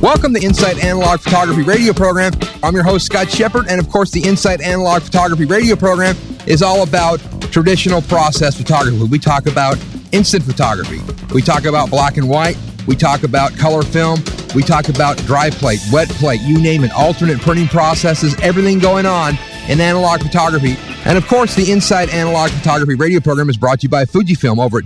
Welcome to Insight Analog Photography Radio Program. I'm your host, Scott Shepard, and of course, the Insight Analog Photography Radio Program is all about traditional process photography. We talk about instant photography. We talk about black and white. We talk about color film. We talk about dry plate, wet plate, you name it, alternate printing processes, everything going on in analog photography. And of course, the Insight Analog Photography Radio Program is brought to you by Fujifilm over at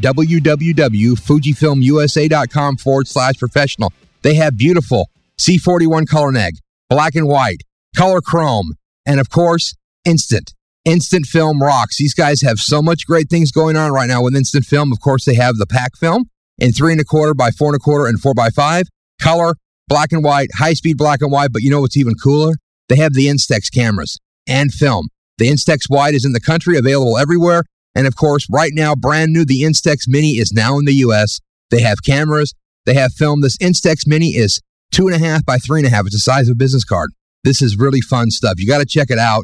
www.fujifilmusa.com/professional. They have beautiful C41 color neg, black and white, color chrome, and of course, instant film rocks. These guys have so much great things going on right now with instant film. Of course, they have the pack film in 3¼ by 4¼ and 4x5, color, black and white, high-speed black and white. But you know what's even cooler? They have the Instax cameras and film. The Instax Wide is in the country, available everywhere. And of course, right now, brand new, the Instax Mini is now in the U.S. They have cameras. They have film. This Instax Mini is 2.5 by 3.5. It's the size of a business card. This is really fun stuff. You got to check it out.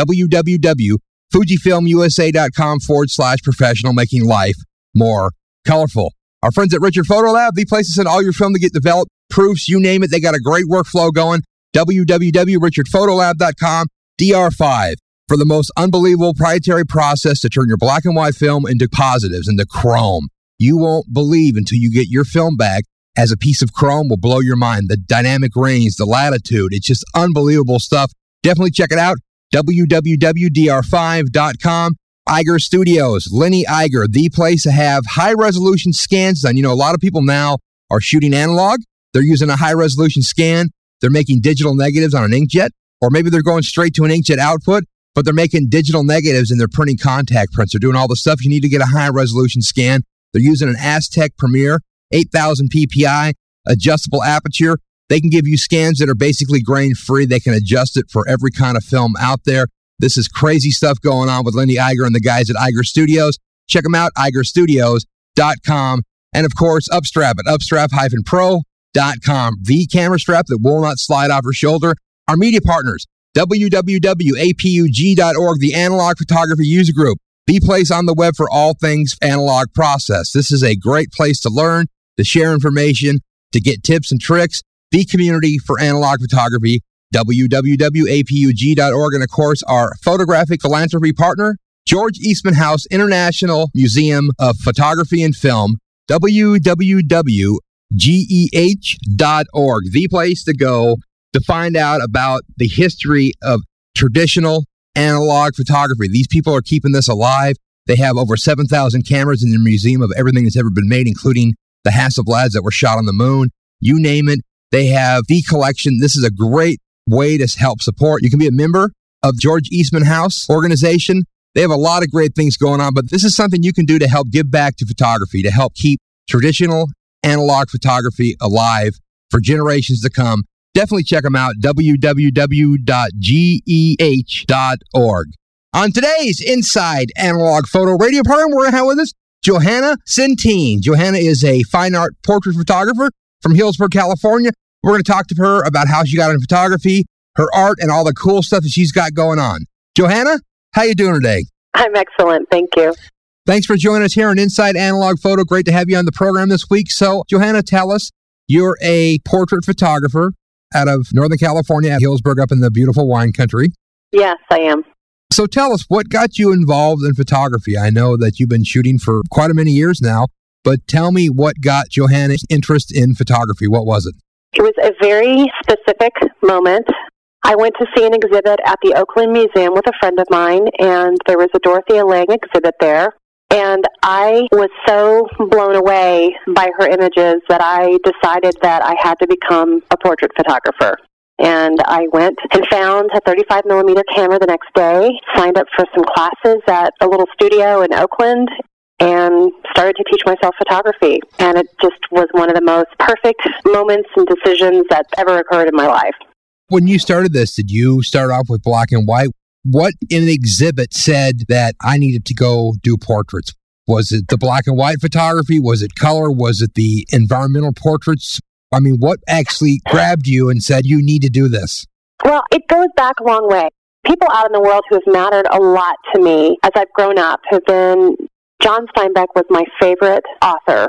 www.fujifilmusa.com/professional, making life more colorful. Our friends at Richard Photo Lab, the place to send all your film to get developed, proofs, you name it. They got a great workflow going. www.richardphotolab.com, DR5, for the most unbelievable proprietary process to turn your black and white film into positives, into chrome. You won't believe until you get your film back as a piece of chrome. Will blow your mind. The dynamic range, the latitude, it's just unbelievable stuff. Definitely check it out. www.dr5.com. Iger Studios, Lenny Iger, the place to have high-resolution scans done. You know, a lot of people now are shooting analog. They're using a high-resolution scan. They're making digital negatives on an inkjet, or maybe they're going straight to an inkjet output, but they're making digital negatives and they're printing contact prints. They're doing all the stuff you need to get a high-resolution scan. They're using an Aztec Premier 8000 PPI, adjustable aperture. They can give you scans that are basically grain-free. They can adjust it for every kind of film out there. This is crazy stuff going on with Lenny Iger and the guys at Iger Studios. Check them out, igerstudios.com. And of course, Upstrap at upstrap-pro.com. The camera strap that will not slide off your shoulder. Our media partners, www.apug.org, the Analog Photography User Group. The place on the web for all things analog process. This is a great place to learn, to share information, to get tips and tricks. The community for analog photography, www.apug.org. And of course, our photographic philanthropy partner, George Eastman House International Museum of Photography and Film, www.geh.org. The place to go to find out about the history of traditional analog photography. These people are keeping this alive. They have over 7,000 cameras in their museum of everything that's ever been made, including the Hasselblads that were shot on the moon. You name it. They have the collection. This is a great way to help support. You can be a member of George Eastman House organization. They have a lot of great things going on, but this is something you can do to help give back to photography, to help keep traditional analog photography alive for generations to come. Definitely check them out, www.geh.org. On today's Inside Analog Photo Radio program, we're going to have with us Johanna Centene. Johanna is a fine art portrait photographer from Hillsburg, California. We're going to talk to her about how she got into photography, her art, and all the cool stuff that she's got going on. Johanna, how you doing today? I'm excellent. Thank you. Thanks for joining us here on Inside Analog Photo. Great to have you on the program this week. So, Johanna, tell us, you're a portrait photographer out of Northern California, Hillsburg, up in the beautiful wine country. Yes, I am. So tell us, what got you involved in photography? I know that you've been shooting for quite a many years now, but tell me what got Johanna's interest in photography. What was it? It was a very specific moment. I went to see an exhibit at the Oakland Museum with a friend of mine, and there was a Dorothea Lange exhibit there. And I was so blown away by her images that I decided that I had to become a portrait photographer. And I went and found a 35mm camera the next day, signed up for some classes at a little studio in Oakland, and started to teach myself photography. And it just was one of the most perfect moments and decisions that ever occurred in my life. When you started this, did you start off with black and white? What in the exhibit said that I needed to go do portraits? Was it the black and white photography? Was it color? Was it the environmental portraits? I mean, what actually grabbed you and said, you need to do this? Well, it goes back a long way. People out in the world who have mattered a lot to me as I've grown up have been, John Steinbeck was my favorite author.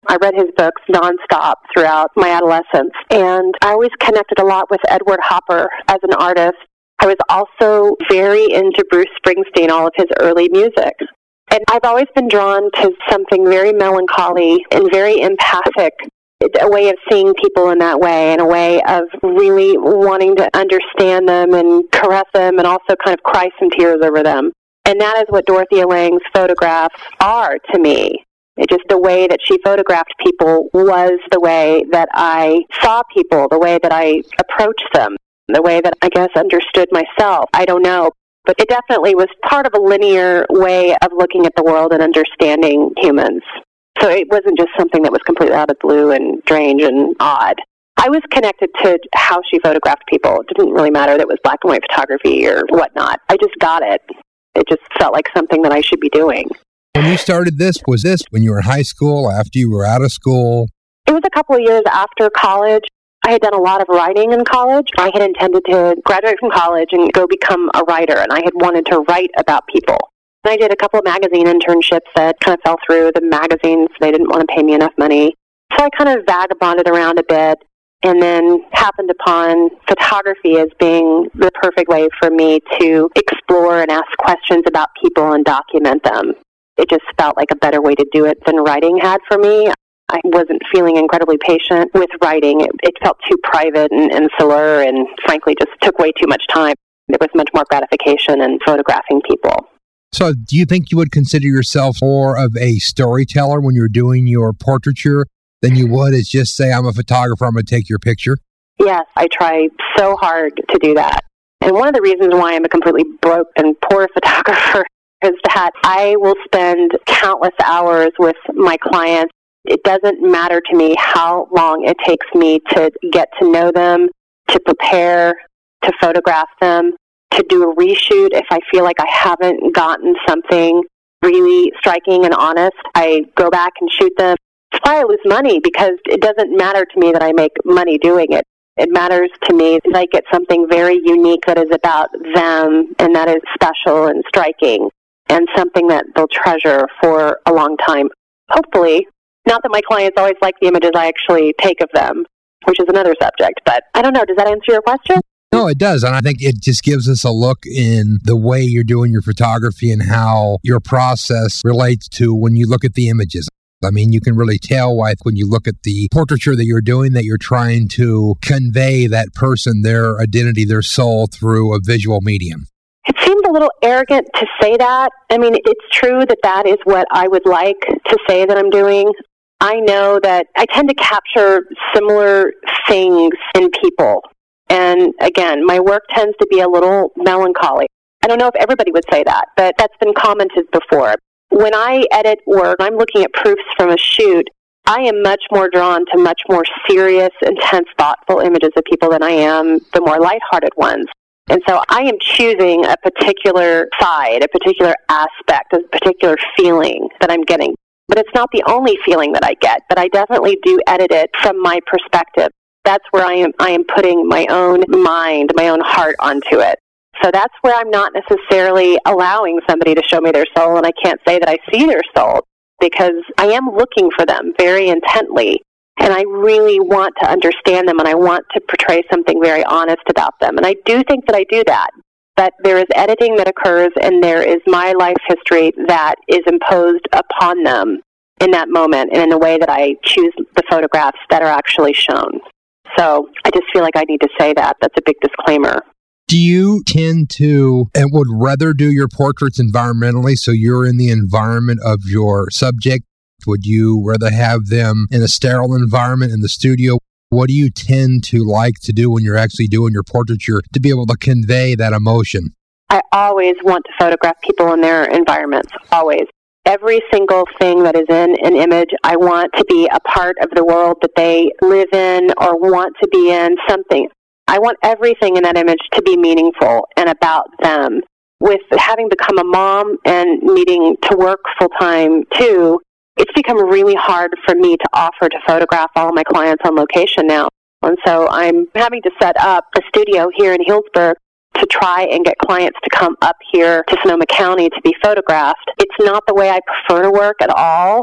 I read his books nonstop throughout my adolescence, and I always connected a lot with Edward Hopper as an artist. I was also very into Bruce Springsteen, all of his early music. And I've always been drawn to something very melancholy and very empathic, a way of seeing people in that way, and a way of really wanting to understand them and caress them and also kind of cry some tears over them. And that is what Dorothea Lange's photographs are to me. It just the way that she photographed people was the way that I saw people, the way that I approached them, the way that I guess understood myself. I don't know. But it definitely was part of a linear way of looking at the world and understanding humans. So it wasn't just something that was completely out of the blue and strange and odd. I was connected to how she photographed people. It didn't really matter that it was black and white photography or whatnot. I just got it. It just felt like something that I should be doing. When you started this, was this when you were in high school, after you were out of school? It was a couple of years after college. I had done a lot of writing in college. I had intended to graduate from college and go become a writer, and I had wanted to write about people. And I did a couple of magazine internships that kind of fell through. The magazines, they didn't want to pay me enough money. So I kind of vagabonded around a bit and then happened upon photography as being the perfect way for me to explore and ask questions about people and document them. It just felt like a better way to do it than writing had for me. I wasn't feeling incredibly patient with writing. It felt too private and insular and frankly just took way too much time. There was much more gratification in photographing people. So do you think you would consider yourself more of a storyteller when you're doing your portraiture than you would as just say, I'm a photographer, I'm going to take your picture? Yes, I try so hard to do that. And one of the reasons why I'm a completely broke and poor photographer is that I will spend countless hours with my clients. It doesn't matter to me how long it takes me to get to know them, to prepare, to photograph them, to do a reshoot if I feel like I haven't gotten something really striking and honest. I go back and shoot them. That's why I lose money, because it doesn't matter to me that I make money doing it. It matters to me that I get something very unique that is about them and that is special and striking and something that they'll treasure for a long time. Hopefully. Not that my clients always like the images I actually take of them, which is another subject. But I don't know. Does that answer your question? No, it does. And I think it just gives us a look in the way you're doing your photography and how your process relates to when you look at the images. I mean, you can really tell why when you look at the portraiture that you're doing that you're trying to convey that person, their identity, their soul through a visual medium. It seems a little arrogant to say that. I mean, it's true that that is what I would like to say that I'm doing. I know that I tend to capture similar things in people. And again, my work tends to be a little melancholy. I don't know if everybody would say that, but that's been commented before. When I edit work, I'm looking at proofs from a shoot. I am much more drawn to much more serious, intense, thoughtful images of people than I am the more lighthearted ones. And so I am choosing a particular side, a particular aspect, a particular feeling that I'm getting. But it's not the only feeling that I get, but I definitely do edit it from my perspective. That's where I am putting my own mind, my own heart onto it. So that's where I'm not necessarily allowing somebody to show me their soul, and I can't say that I see their soul because I am looking for them very intently, and I really want to understand them, and I want to portray something very honest about them. And I do think that I do that. But there is editing that occurs, and there is my life history that is imposed upon them in that moment and in the way that I choose the photographs that are actually shown. So I just feel like I need to say that. That's a big disclaimer. Do you tend to and would rather do your portraits environmentally, so you're in the environment of your subject? Would you rather have them in a sterile environment in the studio? What do you tend to like to do when you're actually doing your portraiture to be able to convey that emotion? I always want to photograph people in their environments, always. Every single thing that is in an image, I want to be a part of the world that they live in or want to be in, something. I want everything in that image to be meaningful and about them. With having become a mom and needing to work full-time too, it's become really hard for me to offer to photograph all of my clients on location now. And so I'm having to set up a studio here in Healdsburg to try and get clients to come up here to Sonoma County to be photographed. It's not the way I prefer to work at all.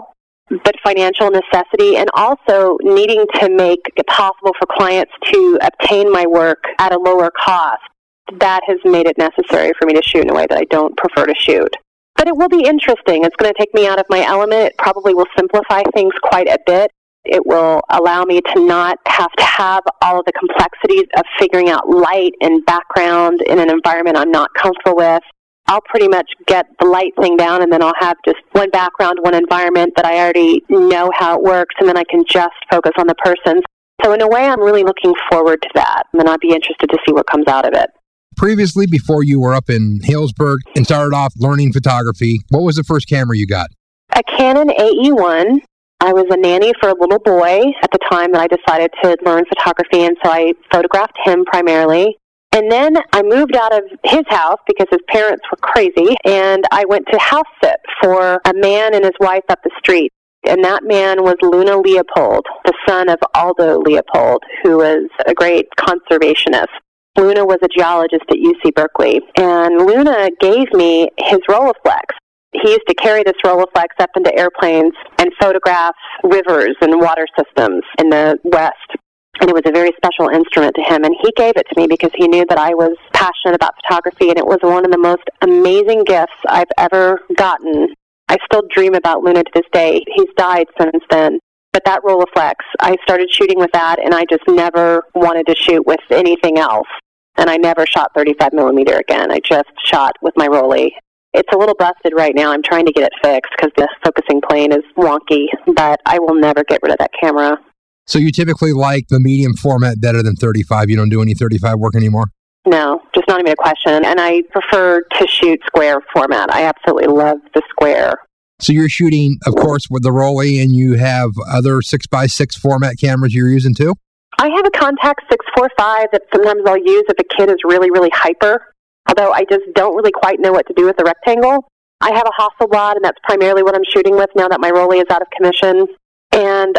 but financial necessity, and also needing to make it possible for clients to obtain my work at a lower cost. That has made it necessary for me to shoot in a way that I don't prefer to shoot. But it will be interesting. It's going to take me out of my element. It probably will simplify things quite a bit. It will allow me to not have to have all of the complexities of figuring out light and background in an environment I'm not comfortable with. I'll pretty much get the light thing down, and then I'll have just one background, one environment that I already know how it works, and then I can just focus on the person. So in a way, I'm really looking forward to that, and I'd be interested to see what comes out of it. Previously, before you were up in Healdsburg and started off learning photography, what was the first camera you got? A Canon AE1. I was a nanny for a little boy at the time that I decided to learn photography, and so I photographed him primarily. And then I moved out of his house because his parents were crazy, and I went to house sit for a man and his wife up the street. And that man was Luna Leopold, the son of Aldo Leopold, who was a great conservationist. Luna was a geologist at UC Berkeley, and Luna gave me his Rolleiflex. He used to carry this Rolleiflex up into airplanes and photograph rivers and water systems in the West. And it was a very special instrument to him, and he gave it to me because he knew that I was passionate about photography, and it was one of the most amazing gifts I've ever gotten. I still dream about Luna to this day. He's died since then. But that Rolleiflex, I started shooting with that, and I just never wanted to shoot with anything else. And I never shot 35 millimeter again. I just shot with my Rollie. It's a little busted right now. I'm trying to get it fixed because the focusing plane is wonky, but I will never get rid of that camera. So you typically like the medium format better than 35? You don't do any 35 work anymore? No, just not even a question. And I prefer to shoot square format. I absolutely love the square. So you're shooting, of course, with the Rollie, and you have other 6x6 format cameras you're using too? I have a Contax 645 that sometimes I'll use if a kid is really, really hyper, although I just don't really quite know what to do with the rectangle. I have a Hasselblad, and that's primarily what I'm shooting with now that my Rollie is out of commission. And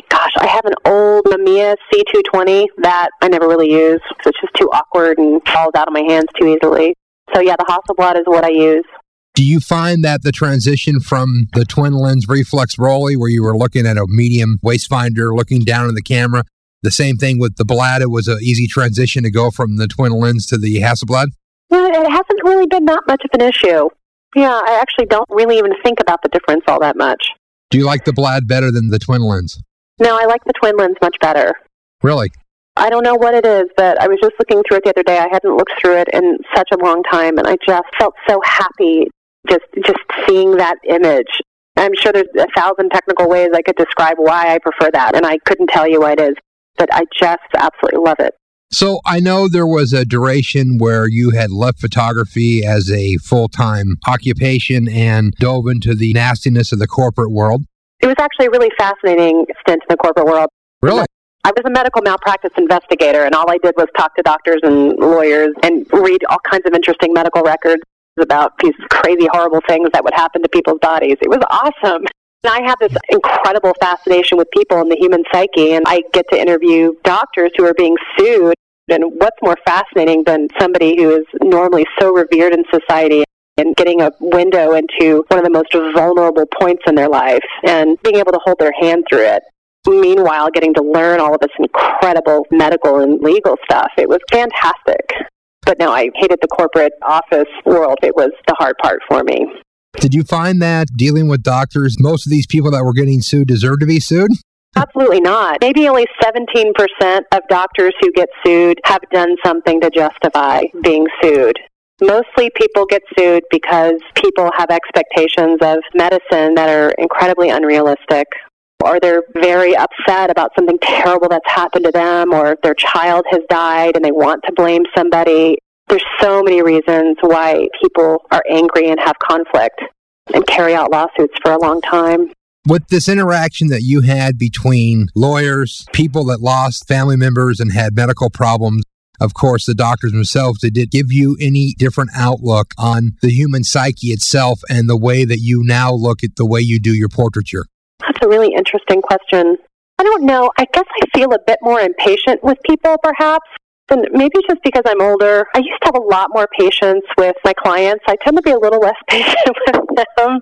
I have an old Mamiya C220 that I never really use. So it's just too awkward and falls out of my hands too easily. So yeah, the Hasselblad is what I use. Do you find that the transition from the twin lens reflex Rollie, where you were looking at a medium waistfinder, looking down at the camera, the same thing with the Blad, it was an easy transition to go from the twin lens to the Hasselblad? Yeah, it hasn't really been that much of an issue. Yeah, I actually don't really even think about the difference all that much. Do you like the Blad better than the twin lens? No, I like the twin lens much better. Really? I don't know what it is, but I was just looking through it the other day. I hadn't looked through it in such a long time, and I just felt so happy just seeing that image. I'm sure there's 1,000 technical ways I could describe why I prefer that, and I couldn't tell you what it is, but I just absolutely love it. So I know there was a duration where you had left photography as a full-time occupation and dove into the nastiness of the corporate world. It was actually a really fascinating stint in the corporate world. Really? I was a medical malpractice investigator, and all I did was talk to doctors and lawyers and read all kinds of interesting medical records about these crazy, horrible things that would happen to people's bodies. It was awesome. And I have this incredible fascination with people and the human psyche, and I get to interview doctors who are being sued. And what's more fascinating than somebody who is normally so revered in society and getting a window into one of the most vulnerable points in their life and being able to hold their hand through it. Meanwhile, getting to learn all of this incredible medical and legal stuff. It was fantastic. But no, I hated the corporate office world. It was the hard part for me. Did you find that dealing with doctors, most of these people that were getting sued deserve to be sued? Absolutely not. Maybe only 17% of doctors who get sued have done something to justify being sued. Mostly people get sued because people have expectations of medicine that are incredibly unrealistic, or they're very upset about something terrible that's happened to them, or their child has died and they want to blame somebody. There's so many reasons why people are angry and have conflict and carry out lawsuits for a long time. With this interaction that you had between lawyers, people that lost family members and had medical problems, of course, the doctors themselves, did it give you any different outlook on the human psyche itself and the way that you now look at the way you do your portraiture? That's a really interesting question. I don't know. I guess I feel a bit more impatient with people, perhaps. And maybe just because I'm older. I used to have a lot more patience with my clients. I tend to be a little less patient with them. I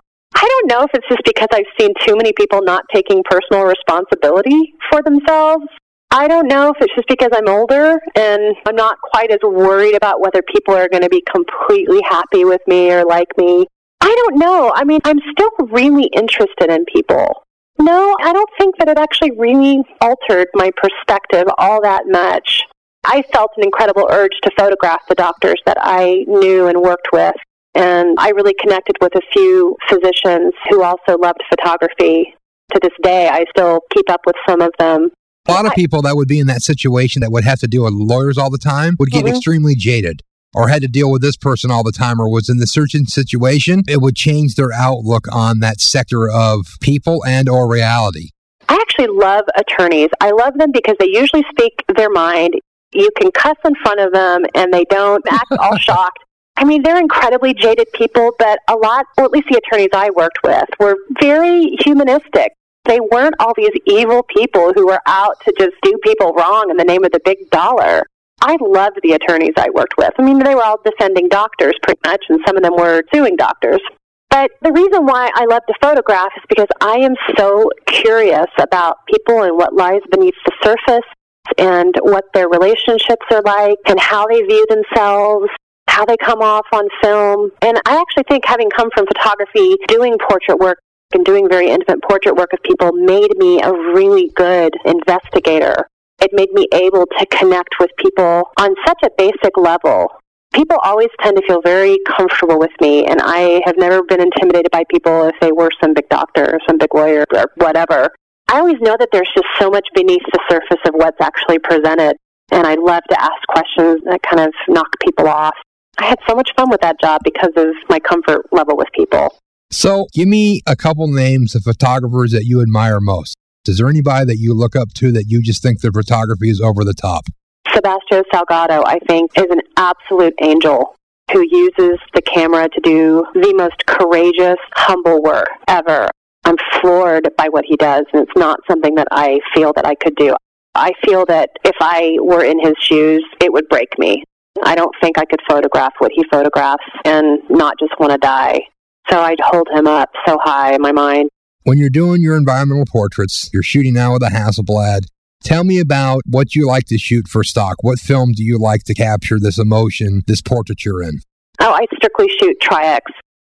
don't know if it's just because I've seen too many people not taking personal responsibility for themselves. I don't know if it's just because I'm older and I'm not quite as worried about whether people are going to be completely happy with me or like me. I don't know. I mean, I'm still really interested in people. No, I don't think that it actually really altered my perspective all that much. I felt an incredible urge to photograph the doctors that I knew and worked with. And I really connected with a few physicians who also loved photography. To this day, I still keep up with some of them. A lot of people that would be in that situation that would have to deal with lawyers all the time would get extremely jaded, or had to deal with this person all the time, or was in the certain situation. It would change their outlook on that sector of people and or reality. I actually love attorneys. I love them because they usually speak their mind. You can cuss in front of them and they don't act all shocked. I mean, they're incredibly jaded people, but a lot, or at least the attorneys I worked with, were very humanistic. They weren't all these evil people who were out to just do people wrong in the name of the big dollar. I loved the attorneys I worked with. I mean, they were all defending doctors pretty much, and some of them were suing doctors. But the reason why I love to photograph is because I am so curious about people and what lies beneath the surface and what their relationships are like and how they view themselves, how they come off on film. And I actually think, having come from photography, doing portrait work and doing very intimate portrait work of people made me a really good investigator. It made me able to connect with people on such a basic level. People always tend to feel very comfortable with me, and I have never been intimidated by people if they were some big doctor or some big lawyer or whatever. I always know that there's just so much beneath the surface of what's actually presented, and I love to ask questions that kind of knock people off. I had so much fun with that job because of my comfort level with people. So, give me a couple names of photographers that you admire most. Is there anybody that you look up to that you just think their photography is over the top? Sebastião Salgado, I think, is an absolute angel who uses the camera to do the most courageous, humble work ever. I'm floored by what he does, and it's not something that I feel that I could do. I feel that if I were in his shoes, it would break me. I don't think I could photograph what he photographs and not just want to die. So I'd hold him up so high in my mind. When you're doing your environmental portraits, you're shooting now with a Hasselblad. Tell me about what you like to shoot for stock. What film do you like to capture this emotion, this portrait you're in? Oh, I strictly shoot Tri-X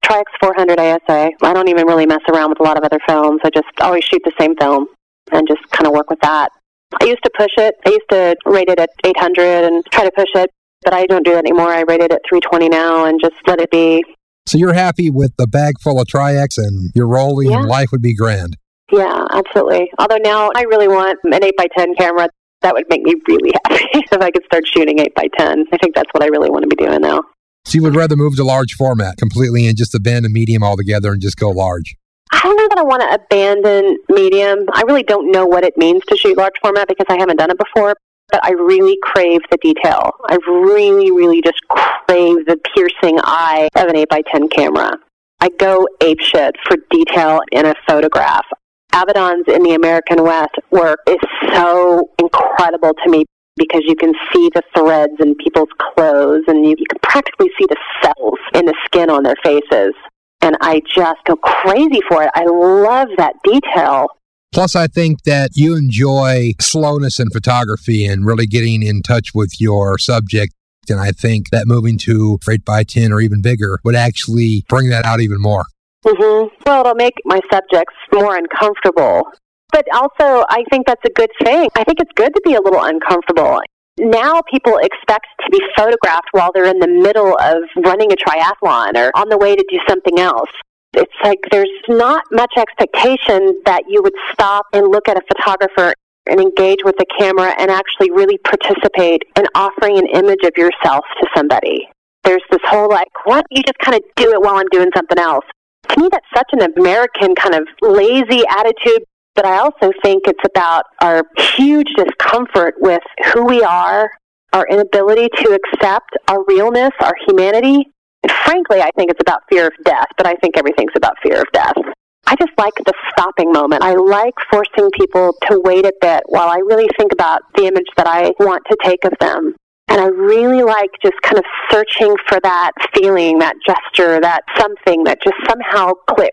400 ASA. I don't even really mess around with a lot of other films. I just always shoot the same film and just kind of work with that. I used to push it. I used to rate it at 800 and try to push it, but I don't do that anymore. I rate it at 320 now and just let it be. So you're happy with the bag full of Tri-X and you're rolling and life would be grand? Yeah, absolutely. Although now I really want an 8x10 camera. That would make me really happy if I could start shooting 8x10. I think that's what I really want to be doing now. So you would rather move to large format completely and just abandon medium altogether and just go large? I don't know that I want to abandon medium. I really don't know what it means to shoot large format because I haven't done it before. But I really crave the detail. I really, really just crave the piercing eye of an 8x10 camera. I go apeshit for detail in a photograph. Avedon's In the American West work is so incredible to me because you can see the threads in people's clothes and you can practically see the cells in the skin on their faces. And I just go crazy for it. I love that detail. Plus, I think that you enjoy slowness in photography and really getting in touch with your subject. And I think that moving to 8x10 or even bigger would actually bring that out even more. Mm-hmm. Well, it'll make my subjects more uncomfortable. But also, I think that's a good thing. I think it's good to be a little uncomfortable. Now people expect to be photographed while they're in the middle of running a triathlon or on the way to do something else. It's like there's not much expectation that you would stop and look at a photographer and engage with the camera and actually really participate in offering an image of yourself to somebody. There's this whole like, what? You just kind of do it while I'm doing something else. To me, that's such an American kind of lazy attitude, but I also think it's about our huge discomfort with who we are, our inability to accept our realness, our humanity. And frankly, I think it's about fear of death, but I think everything's about fear of death. I just like the stopping moment. I like forcing people to wait a bit while I really think about the image that I want to take of them. And I really like just kind of searching for that feeling, that gesture, that something that just somehow clicks.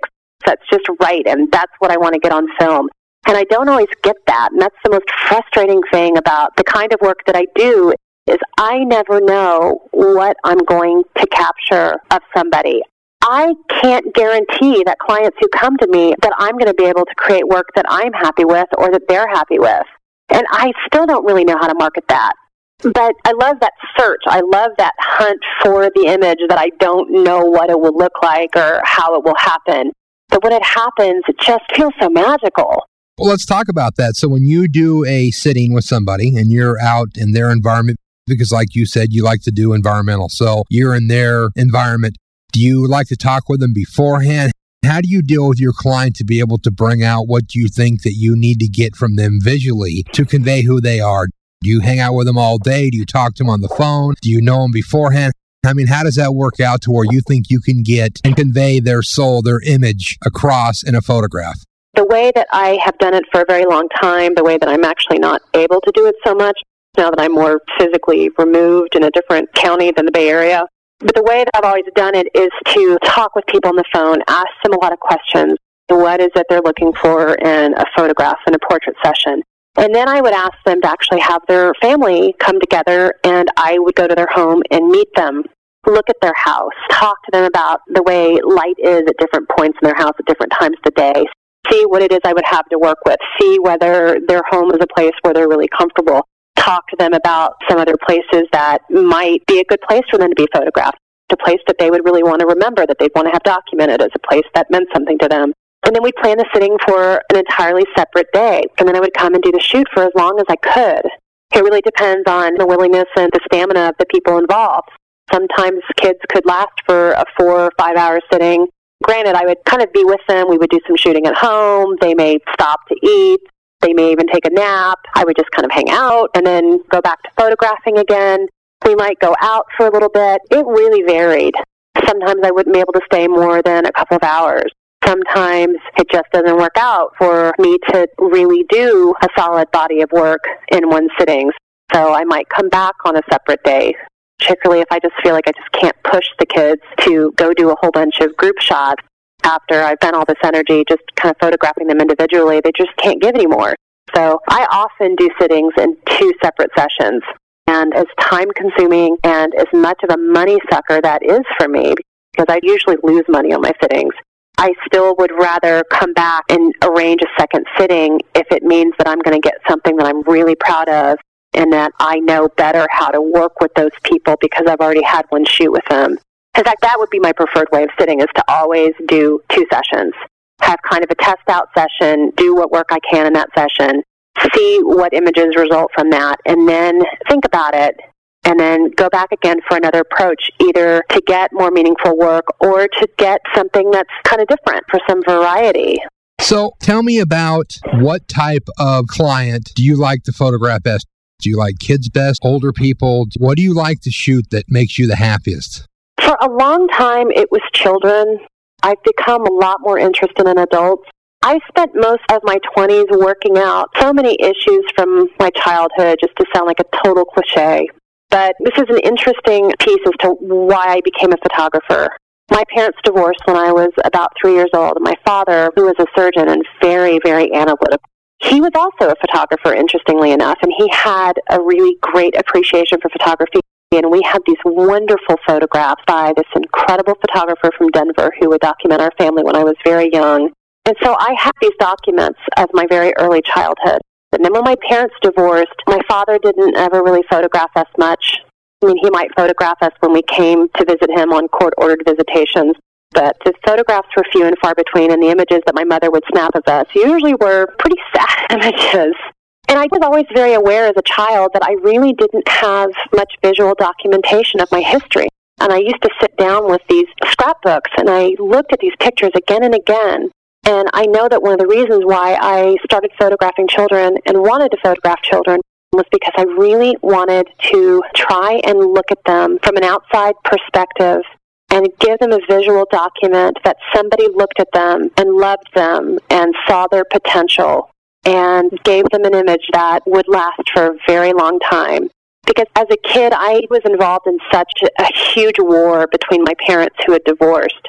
that's just right, and that's what I want to get on film. And I don't always get that, and that's the most frustrating thing about the kind of work that I do, is I never know what I'm going to capture of somebody. I can't guarantee that clients who come to me that I'm going to be able to create work that I'm happy with or that they're happy with. And I still don't really know how to market that. But I love that search. I love that hunt for the image that I don't know what it will look like or how it will happen. But when it happens, it just feels so magical. Well, let's talk about that. So when you do a sitting with somebody and you're out in their environment, because like you said, you like to do environmental, so you're in their environment, do you like to talk with them beforehand? How do you deal with your client to be able to bring out what you think that you need to get from them visually to convey who they are? Do you hang out with them all day? Do you talk to them on the phone? Do you know them beforehand? I mean, how does that work out to where you think you can get and convey their soul, their image across in a photograph? The way that I have done it for a very long time, the way that I'm actually not able to do it so much, now that I'm more physically removed in a different county than the Bay Area. But the way that I've always done it is to talk with people on the phone, ask them a lot of questions. What is it they're looking for in a photograph, in a portrait session? And then I would ask them to actually have their family come together, and I would go to their home and meet them, look at their house, talk to them about the way light is at different points in their house at different times of the day, see what it is I would have to work with, see whether their home is a place where they're really comfortable, talk to them about some other places that might be a good place for them to be photographed, a place that they would really want to remember, that they'd want to have documented as a place that meant something to them. And then we'd plan the sitting for an entirely separate day, and then I would come and do the shoot for as long as I could. It really depends on the willingness and the stamina of the people involved. Sometimes kids could last for a 4 or 5 hour sitting. Granted, I would kind of be with them. We would do some shooting at home. They may stop to eat. They may even take a nap. I would just kind of hang out and then go back to photographing again. We might go out for a little bit. It really varied. Sometimes I wouldn't be able to stay more than a couple of hours. Sometimes it just doesn't work out for me to really do a solid body of work in one sitting. So I might come back on a separate day, particularly if I just feel like I just can't push the kids to go do a whole bunch of group shots after I've spent all this energy just kind of photographing them individually. They just can't give anymore. So I often do sittings in 2 separate sessions. And as time-consuming and as much of a money sucker that is for me, because I usually lose money on my sittings, I still would rather come back and arrange a second sitting if it means that I'm going to get something that I'm really proud of and that I know better how to work with those people because I've already had one shoot with them. In fact, that would be my preferred way of sitting, is to always do 2 sessions. Have kind of a test-out session, do what work I can in that session, see what images result from that, and then think about it, and then go back again for another approach, either to get more meaningful work or to get something that's kind of different for some variety. So tell me about what type of client do you like to photograph best? Do you like kids best, older people? What do you like to shoot that makes you the happiest? For a long time, it was children. I've become a lot more interested in adults. I spent most of my 20s working out so many issues from my childhood, just to sound like a total cliche. But this is an interesting piece as to why I became a photographer. My parents divorced when I was about 3 years old. My father, who was a surgeon and very, very analytical, he was also a photographer, interestingly enough, and he had a really great appreciation for photography. And we had these wonderful photographs by this incredible photographer from Denver who would document our family when I was very young. And so I have these documents of my very early childhood. And then when my parents divorced, my father didn't ever really photograph us much. I mean, he might photograph us when we came to visit him on court-ordered visitations. But the photographs were few and far between, and the images that my mother would snap of us usually were pretty sad images. And I was always very aware as a child that I really didn't have much visual documentation of my history. And I used to sit down with these scrapbooks, and I looked at these pictures again and again. And I know that one of the reasons why I started photographing children and wanted to photograph children was because I really wanted to try and look at them from an outside perspective and give them a visual document that somebody looked at them and loved them and saw their potential and gave them an image that would last for a very long time. Because as a kid, I was involved in such a huge war between my parents who had divorced. It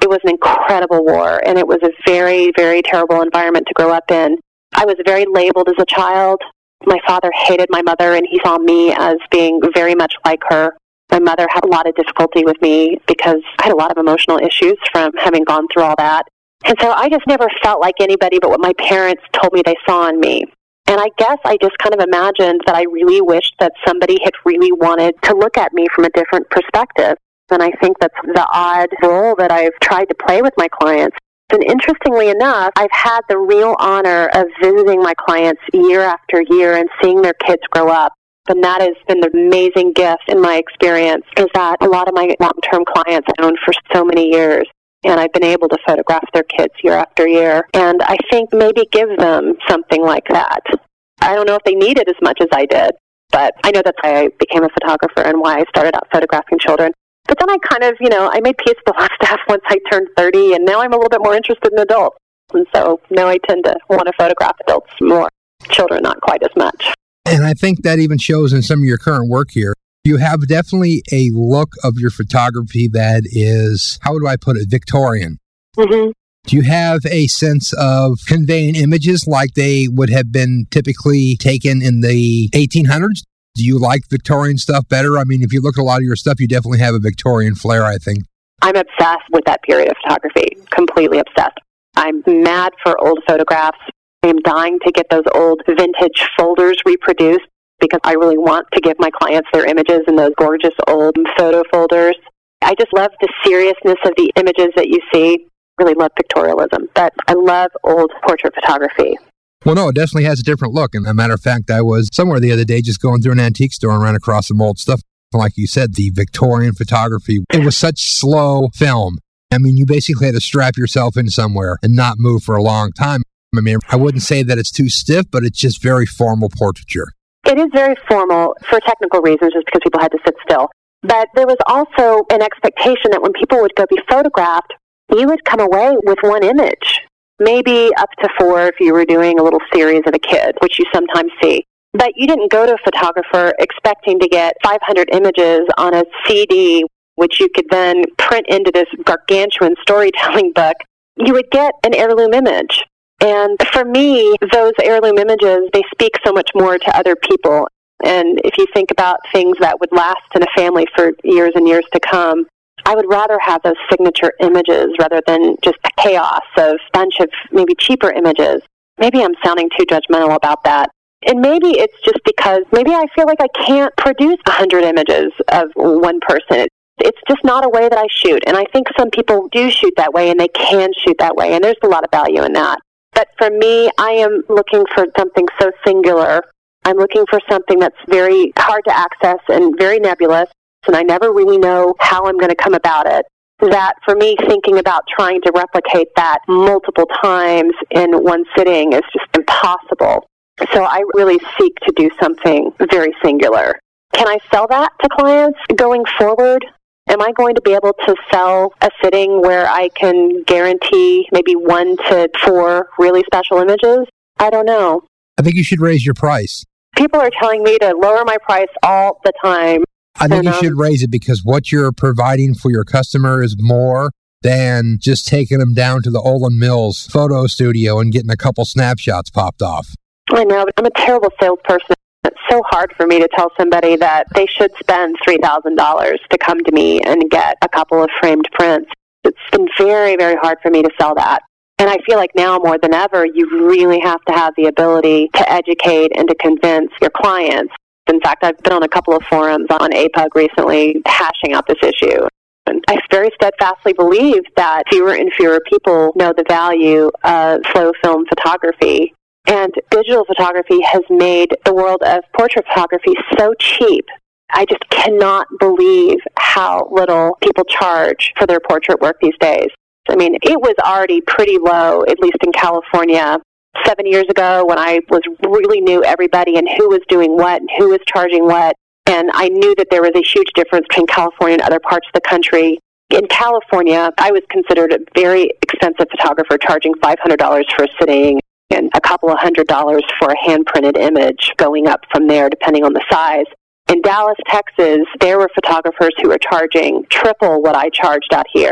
It was an incredible war, and it was a very, very terrible environment to grow up in. I was very labeled as a child. My father hated my mother, and he saw me as being very much like her. My mother had a lot of difficulty with me because I had a lot of emotional issues from having gone through all that. And so I just never felt like anybody but what my parents told me they saw in me. And I guess I just kind of imagined that I really wished that somebody had really wanted to look at me from a different perspective. And I think that's the odd role that I've tried to play with my clients. And interestingly enough, I've had the real honor of visiting my clients year after year and seeing their kids grow up. And that has been the amazing gift in my experience, is that a lot of my long-term clients I've known for so many years, and I've been able to photograph their kids year after year. And I think maybe give them something like that. I don't know if they need it as much as I did, but I know that's why I became a photographer and why I started out photographing children. But then I kind of, I made peace with the last staff once I turned 30, and now I'm a little bit more interested in adults. And so now I tend to want to photograph adults more, children not quite as much. And I think that even shows in some of your current work here. You have definitely a look of your photography that is, how do I put it, Victorian. Mm-hmm. Do you have a sense of conveying images like they would have been typically taken in the 1800s? Do you like Victorian stuff better? I mean, if you look at a lot of your stuff, you definitely have a Victorian flair, I think. I'm obsessed with that period of photography, completely obsessed. I'm mad for old photographs. I am dying to get those old vintage folders reproduced because I really want to give my clients their images in those gorgeous old photo folders. I just love the seriousness of the images that you see. Really love pictorialism, but I love old portrait photography. Well, no, it definitely has a different look. And as a matter of fact, I was somewhere the other day just going through an antique store and ran across some old stuff. Like you said, the Victorian photography, it was such slow film. I mean, you basically had to strap yourself in somewhere and not move for a long time. I mean, I wouldn't say that it's too stiff, but it's just very formal portraiture. It is very formal for technical reasons, just because people had to sit still. But there was also an expectation that when people would go be photographed, you would come away with one image, maybe up to 4 if you were doing a little series of a kid, which you sometimes see. But you didn't go to a photographer expecting to get 500 images on a CD, which you could then print into this gargantuan storytelling book. You would get an heirloom image. And for me, those heirloom images, they speak so much more to other people. And if you think about things that would last in a family for years and years to come, I would rather have those signature images rather than just a chaos of a bunch of maybe cheaper images. Maybe I'm sounding too judgmental about that. And maybe it's just because maybe I feel like I can't produce 100 images of one person. It's just not a way that I shoot. And I think some people do shoot that way and they can shoot that way. And there's a lot of value in that. But for me, I am looking for something so singular. I'm looking for something that's very hard to access and very nebulous, and I never really know how I'm going to come about it. That for me, thinking about trying to replicate that multiple times in one sitting is just impossible. So I really seek to do something very singular. Can I sell that to clients going forward? Am I going to be able to sell a sitting where I can guarantee maybe 1 to 4 really special images? I don't know. I think you should raise your price. People are telling me to lower my price all the time. I think you should raise it because what you're providing for your customer is more than just taking them down to the Olin Mills photo studio and getting a couple snapshots popped off. I know, but I'm a terrible salesperson. It's so hard for me to tell somebody that they should spend $3,000 to come to me and get a couple of framed prints. It's been very, very hard for me to sell that. And I feel like now more than ever, you really have to have the ability to educate and to convince your clients. In fact, I've been on a couple of forums on APUG recently hashing out this issue. And I very steadfastly believe that fewer and fewer people know the value of slow film photography. And digital photography has made the world of portrait photography so cheap. I just cannot believe how little people charge for their portrait work these days. I mean, it was already pretty low, at least in California, 7 years ago when I really knew everybody and who was doing what and who was charging what. And I knew that there was a huge difference between California and other parts of the country. In California, I was considered a very expensive photographer, charging $500 for a sitting and a couple of $100 for a hand-printed image, going up from there depending on the size. In Dallas, Texas, there were photographers who were charging triple what I charged out here.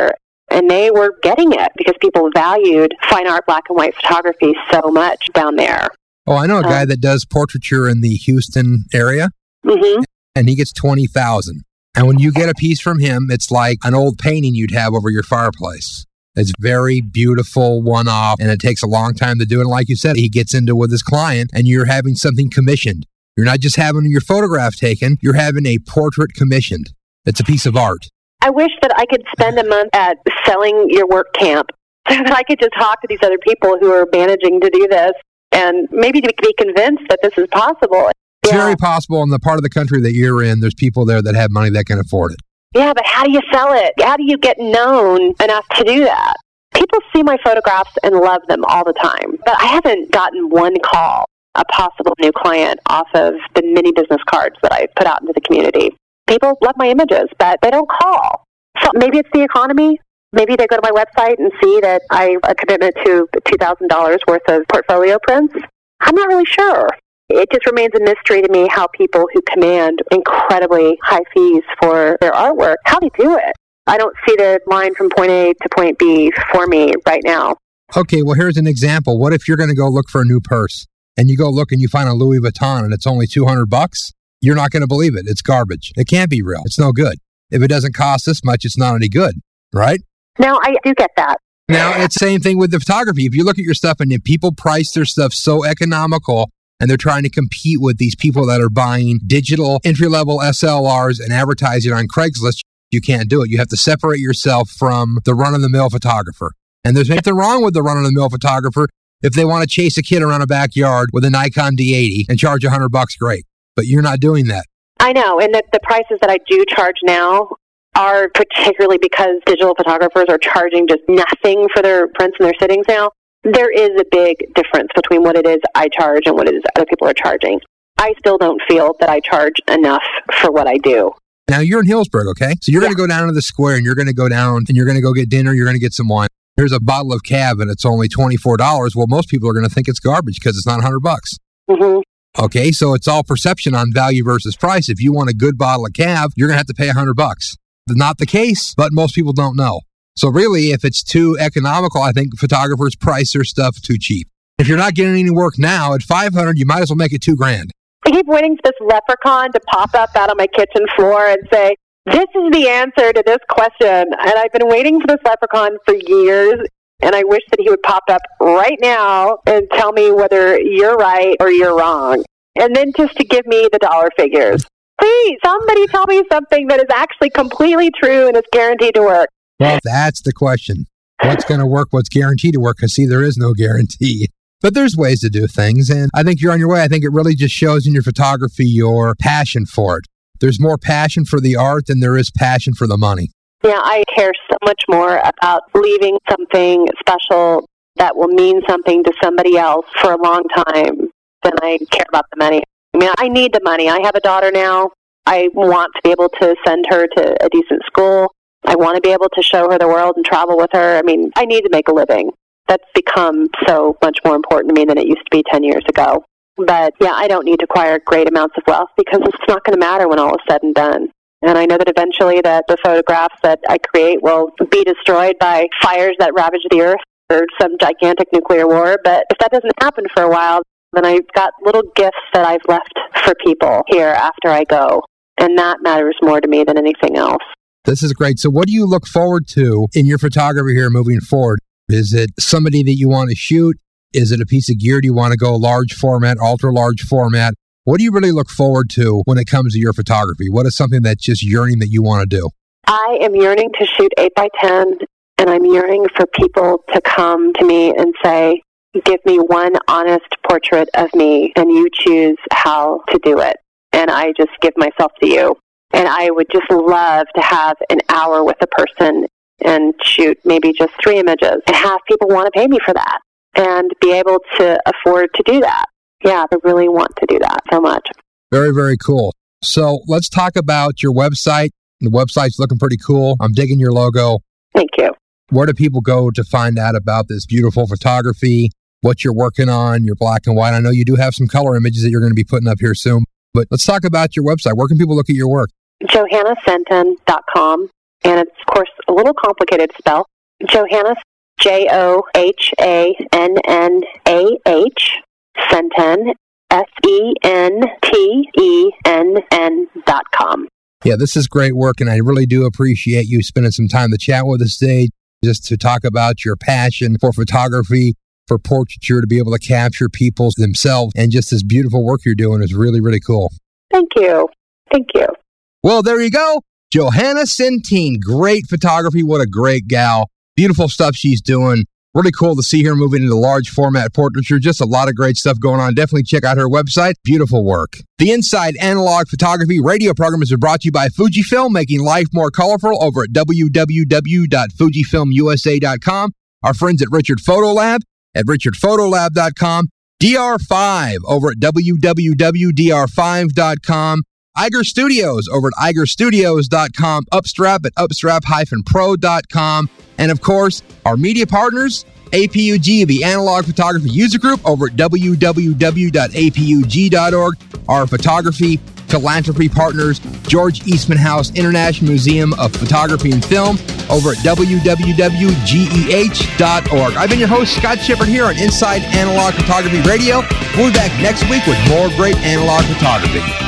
And they were getting it because people valued fine art black and white photography so much down there. Oh, I know a guy that does portraiture in the Houston area, and he gets $20,000. And when you get a piece from him, it's like an old painting you'd have over your fireplace. It's very beautiful, one-off, and it takes a long time to do it. And like you said, he gets into it with his client, and you're having something commissioned. You're not just having your photograph taken, you're having a portrait commissioned. It's a piece of art. I wish that I could spend a month at selling your work camp so that I could just talk to these other people who are managing to do this and maybe to be convinced that this is possible. It's very possible in the part of the country that you're in. There's people there that have money that can afford it. Yeah, but how do you sell it? How do you get known enough to do that? People see my photographs and love them all the time, but I haven't gotten one call, a possible new client, off of the mini business cards that I put out into the community. People love my images, but they don't call. So maybe it's the economy. Maybe they go to my website and see that I have a commitment to $2,000 worth of portfolio prints. I'm not really sure. It just remains a mystery to me how people who command incredibly high fees for their artwork, how they do it. I don't see the line from point A to point B for me right now. Okay, well, here's an example. What if you're going to go look for a new purse and you go look and you find a Louis Vuitton and it's only $200? You're not going to believe it. It's garbage. It can't be real. It's no good. If it doesn't cost this much, it's not any good, right? No, I do get that. Now, it's the same thing with the photography. If you look at your stuff and people price their stuff so economical and they're trying to compete with these people that are buying digital entry-level SLRs and advertising on Craigslist, you can't do it. You have to separate yourself from the run-of-the-mill photographer. And there's nothing wrong with the run-of-the-mill photographer. If they want to chase a kid around a backyard with a Nikon D80 and charge $100, great. But you're not doing that. I know, and the prices that I do charge now are particularly because digital photographers are charging just nothing for their prints and their sittings now. There is a big difference between what it is I charge and what it is other people are charging. I still don't feel that I charge enough for what I do. Now, you're in Hillsburg, okay? So you're going to go down to the square and you're going to go down and you're going to go get dinner. You're going to get some wine. Here's a bottle of Cab and it's only $24. Well, most people are going to think it's garbage because it's not $100. Mm-hmm. Okay, so it's all perception on value versus price. If you want a good bottle of Cab, you're going to have to pay $100. Not the case, but most people don't know. So really, if it's too economical, I think photographers price their stuff too cheap. If you're not getting any work now at $500, you might as well make it $2,000. I keep waiting for this leprechaun to pop up out on my kitchen floor and say, this is the answer to this question. And I've been waiting for this leprechaun for years. And I wish that he would pop up right now and tell me whether you're right or you're wrong. And then just to give me the dollar figures. Please, somebody tell me something that is actually completely true and is guaranteed to work. Well, that's the question. What's going to work? What's guaranteed to work? Because, see, there is no guarantee. But there's ways to do things. And I think you're on your way. I think it really just shows in your photography your passion for it. There's more passion for the art than there is passion for the money. Yeah, I care so much more about leaving something special that will mean something to somebody else for a long time than I care about the money. I mean, I need the money. I have a daughter now. I want to be able to send her to a decent school. I want to be able to show her the world and travel with her. I mean, I need to make a living. That's become so much more important to me than it used to be 10 years ago. But yeah, I don't need to acquire great amounts of wealth because it's not going to matter when all is said and done. And I know that eventually that the photographs that I create will be destroyed by fires that ravage the earth or some gigantic nuclear war. But if that doesn't happen for a while, then I've got little gifts that I've left for people here after I go. And that matters more to me than anything else. This is great. So what do you look forward to in your photography here moving forward? Is it somebody that you want to shoot? Is it a piece of gear? Do you want to go large format, ultra large format? What do you really look forward to when it comes to your photography? What is something that's just yearning that you want to do? I am yearning to shoot 8x10, and I'm yearning for people to come to me and say, give me one honest portrait of me, and you choose how to do it. And I just give myself to you. And I would just love to have an hour with a person and shoot maybe just 3 images and have people want to pay me for that and be able to afford to do that. Yeah, I really want to do that so much. Very, very cool. So let's talk about your website. The website's looking pretty cool. I'm digging your logo. Thank you. Where do people go to find out about this beautiful photography, what you're working on, your black and white? I know you do have some color images that you're going to be putting up here soon, but let's talk about your website. Where can people look at your work? JohannaFenton.com. And it's, of course, a little complicated to spell. Johannah, JOHANNAH, Sentenn, SENTENN.com. Yeah, this is great work, and I really do appreciate you spending some time to chat with us today, just to talk about your passion for photography, for portraiture, to be able to capture people themselves, and just this beautiful work you're doing is really, really cool. Thank you. Thank you. Well, there you go. Johannah Sentenn, great photography. What a great gal. Beautiful stuff she's doing. Really cool to see her moving into large format portraiture. Just a lot of great stuff going on. Definitely check out her website. Beautiful work. The Inside Analog Photography radio program is brought to you by Fujifilm, making life more colorful over at www.fujifilmusa.com. Our friends at Richard Photolab at richardphotolab.com. DR5 over at www.dr5.com. Eiger Studios over at eigerstudios.com. Upstrap at upstrap-pro.com. And of course, our media partners, APUG, the Analog Photography User Group over at www.apug.org. Our photography philanthropy partners, George Eastman House International Museum of Photography and Film over at www.geh.org. I've been your host, Scott Shepard, here on Inside Analog Photography Radio. We'll be back next week with more great analog photography.